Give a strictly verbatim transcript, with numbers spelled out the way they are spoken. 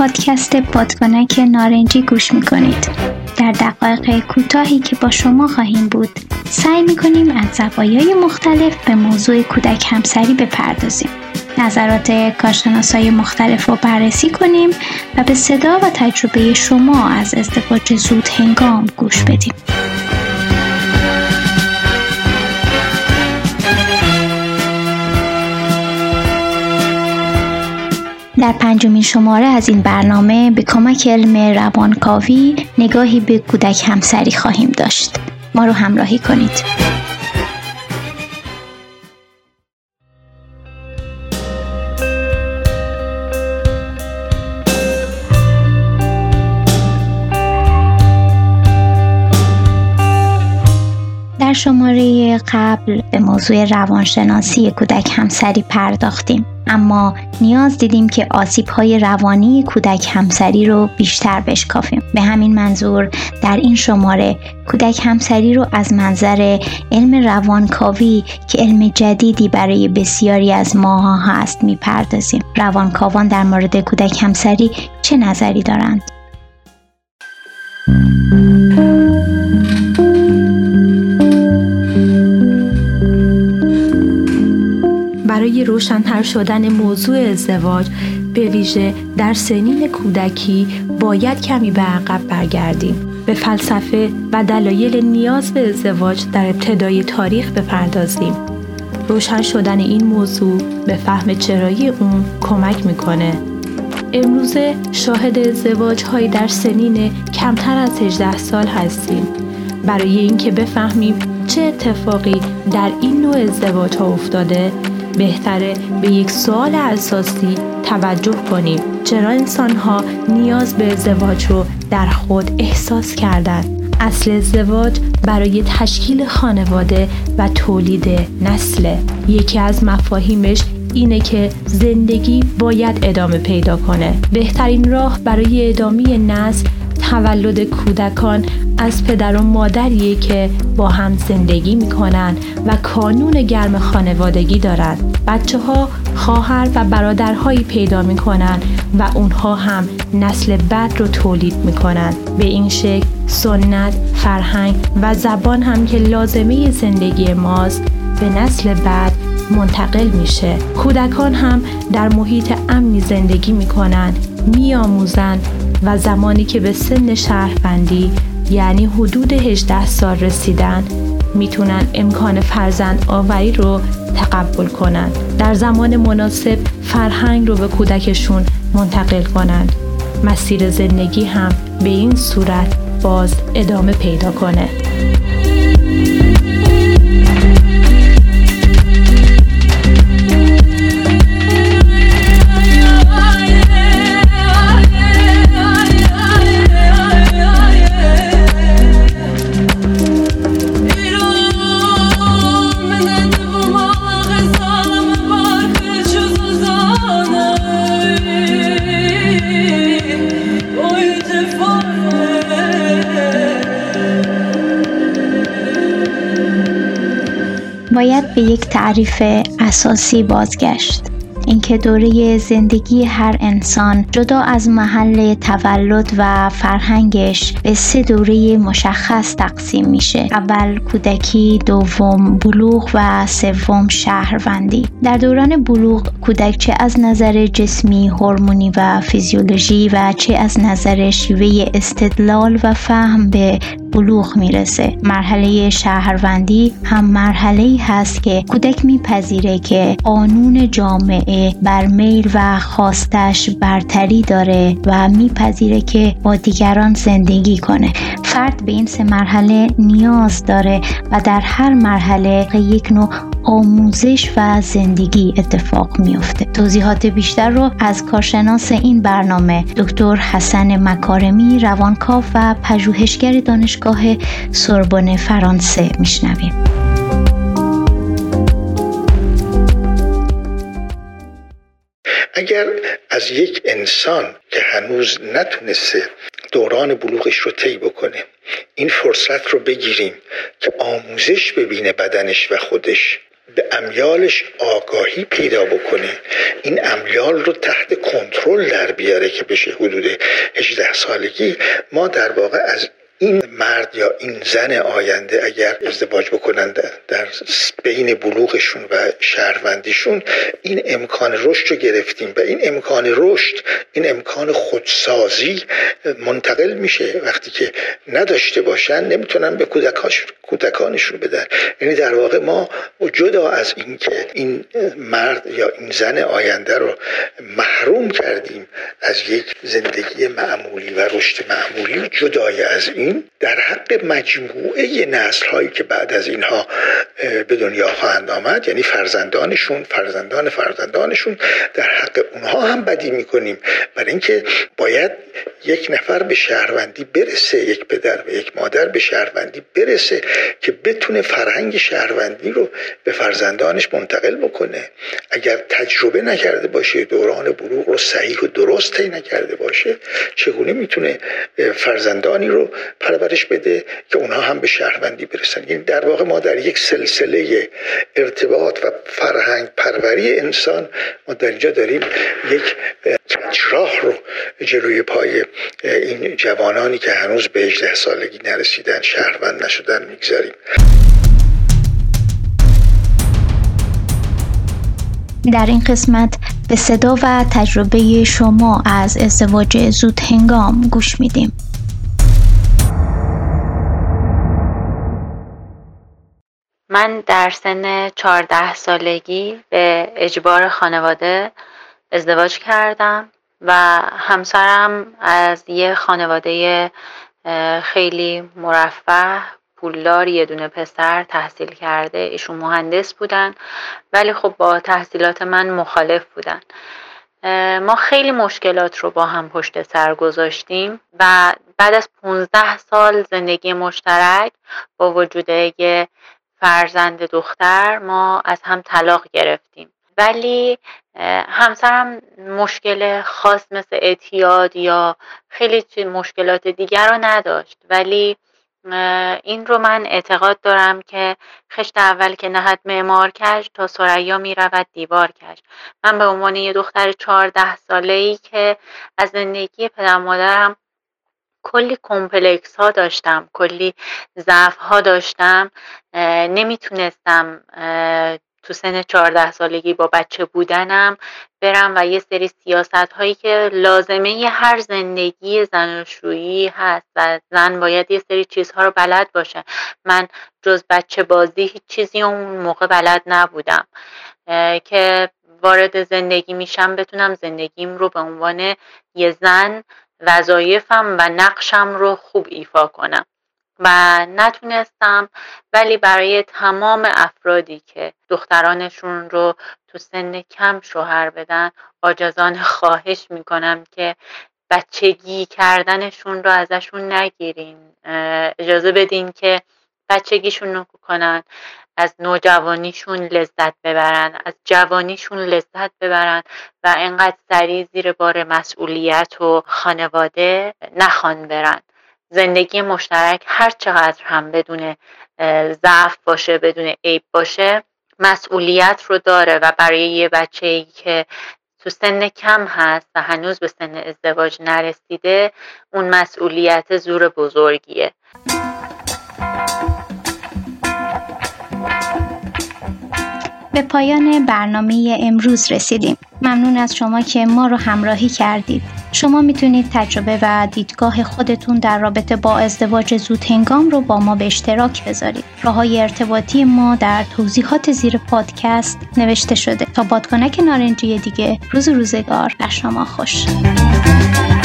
پادکست بادکنک نارنجی گوش میکنید. در دقایق کوتاهی که با شما خواهیم بود سعی میکنیم از زوایای مختلف به موضوع کودک همسری بپردازیم. نظرات کارشناسای مختلف رو بررسی کنیم و به صدا و تجربه شما از ازدواج زود هنگام گوش بدیم. در پنجمین شماره از این برنامه به کمک علم روانکاوی نگاهی به کودک همسری خواهیم داشت. ما رو همراهی کنید. در شماره قبل به موضوع روانشناسی کودک همسری پرداختیم، اما نیاز دیدیم که آسیب‌های روانی کودک همسری رو بیشتر بشکافیم. به همین منظور در این شماره کودک همسری رو از منظر علم روانکاوی که علم جدیدی برای بسیاری از ماها هست میپردازیم. روانکاوان در مورد کودک همسری چه نظری دارند؟ برای روشن‌تر شدن موضوع ازدواج به ویژه در سنین کودکی باید کمی به عقب برگردیم. به فلسفه و دلایل نیاز به ازدواج در ابتدای تاریخ بپردازیم. روشن شدن این موضوع به فهم چرایی اون کمک میکنه. امروزه شاهد ازدواج‌های در سنین کمتر از هجده سال هستیم. برای اینکه بفهمیم چه اتفاقی در این نوع ازدواج‌ها افتاده، بهتره به یک سوال اساسی توجه کنیم: چرا انسان‌ها نیاز به ازدواج رو در خود احساس کردند؟ اصل ازدواج برای تشکیل خانواده و تولید نسل. یکی از مفاهیمش اینه که زندگی باید ادامه پیدا کنه. بهترین راه برای ادامه نسل تولد کودکان از پدر و مادریه که با هم زندگی میکنن و کانون گرم خانوادگی دارن. بچه ها خواهر و برادرهایی پیدا میکنن و اونها هم نسل بعد رو تولید میکنن. به این شکل سنت، فرهنگ و زبان هم که لازمه زندگی ماست به نسل بعد منتقل میشه. کودکان هم در محیط امنی زندگی میکنن، میآموزن و زمانی که به سن شهروندی یعنی حدود هجده سال رسیدن میتونن امکان فرزند آوری رو تقبل کنن. در زمان مناسب فرهنگ رو به کودکشون منتقل کنن. مسیر زندگی هم به این صورت باز ادامه پیدا کنه. باید به یک تعریف اساسی بازگشت. اینکه دوره زندگی هر انسان جدا از محل تولد و فرهنگش به سه دوره مشخص تقسیم میشه. اول کودکی، دوم بلوغ و سوم شهروندی. در دوران بلوغ کودک چه از نظر جسمی، هورمونی و فیزیولوژی و چه از نظر شیوه استدلال و فهم به بلوغ میرسه. مرحله شهروندی هم مرحله‌ای هست که کودک میپذیره که قانون جامعه بر میل و خواستش برتری داره و میپذیره که با دیگران زندگی کنه. فرد به این سه مرحله نیاز داره و در هر مرحله یک نوع آموزش و زندگی اتفاق میفته. توضیحات بیشتر رو از کارشناس این برنامه دکتر حسن مکارمی، روانکاو و پژوهشگر دانشگاه سوربن فرانسه میشنویم. اگر از یک انسان که هنوز نتونسته دوران بلوغش رو طی بکنه این فرصت رو بگیریم که آموزش ببینه بدنش و خودش، به امیالش آگاهی پیدا بکنه، این امیال رو تحت کنترل در بیاره که بشه حدود هجده سالگی ما در واقع از این مرد یا این زن آینده اگر ازدواج بکنن در بین بلوغشون و شهروندیشون این امکان رشد رو گرفتیم و این امکان رشد، این امکان خودسازی منتقل میشه. وقتی که نداشته باشن نمیتونن به کودکانشون بدن. یعنی در واقع ما جدا از این که این مرد یا این زن آینده رو محروم کردیم از یک زندگی معمولی و رشد معمولی، جدای از این در حق مجموعه نسل‌هایی که بعد از اینها به دنیا خواهند آمد، یعنی فرزندانشون، فرزندان فرزندانشون، در حق اونها هم بدی میکنیم. برای اینکه باید یک نفر به شهروندی برسه، یک پدر و یک مادر به شهروندی برسه که بتونه فرهنگ شهروندی رو به فرزندانش منتقل بکنه. اگر تجربه نکرده باشه، دوران بلوغ رو صحیح و درست طی نکرده باشه، چگونه میتونه فرزندانی رو پرورش بده که اونها هم به شهروندی برسن؟ یعنی در واقع ما در یک سلسله ارتباط و فرهنگ پروری انسان ما در اینجا داریم یک کجراه رو جلوی پای این جوانانی که هنوز به هجده سالگی نرسیدن، شهروند نشدن میگذاریم. در این قسمت به صدا و تجربه شما از ازدواج زود هنگام گوش میدیم. من در سن چهارده سالگی به اجبار خانواده ازدواج کردم و همسرم از یه خانواده خیلی مرفه، پولدار، یه دونه پسر تحصیل کرده. ایشون مهندس بودن ولی خب با تحصیلات من مخالف بودن. ما خیلی مشکلات رو با هم پشت سر گذاشتیم و بعد از پانزده سال زندگی مشترک با وجود یه فرزند دختر ما از هم طلاق گرفتیم. ولی همسرم مشکل خاص مثل اعتیاد یا خیلی مشکلات دیگر رو نداشت، ولی این رو من اعتقاد دارم که خشت اول که نهد معمار کش تا ثریا می رود دیوار کش. من به عنوان یه دختر چهارده ساله‌ای که از زندگی پدر مادرم کلی کمپلکس ها داشتم، کلی ضعف ها داشتم، نمیتونستم تو سن چهارده سالگی با بچه بودنم برم و یه سری سیاست هایی که لازمه ی هر زندگی زناشویی هست و زن باید یه سری چیزها رو بلد باشه. من جز بچه بازی هیچ چیزی اون موقع بلد نبودم که وارد زندگی میشم بتونم زندگیم رو به عنوان یه زن وظایفم و نقشم رو خوب ایفا کنم و نتونستم. ولی برای تمام افرادی که دخترانشون رو تو سن کم شوهر بدن عاجزانه خواهش میکنم که بچگی کردنشون رو ازشون نگیرین، اجازه بدین که بچگیشون رو کنن، از نوجوانیشون لذت ببرن، از جوانیشون لذت ببرن و انقدر سریع زیر بار مسئولیت و خانواده نخوان برن. زندگی مشترک هر چقدر هم بدون ضعف باشه، بدون عیب باشه، مسئولیت رو داره و برای یه بچه‌ای که تو سن کم هست و هنوز به سن ازدواج نرسیده اون مسئولیت زور بزرگیه. به پایان برنامه امروز رسیدیم. ممنون از شما که ما رو همراهی کردید. شما میتونید تجربه و دیدگاه خودتون در رابطه با ازدواج زود هنگام رو با ما به اشتراک بذارید. راه‌های ارتباطی ما در توضیحات زیر پادکست نوشته شده. تا بادکنک نارنجی دیگه، روز روزگار بر شما خوش.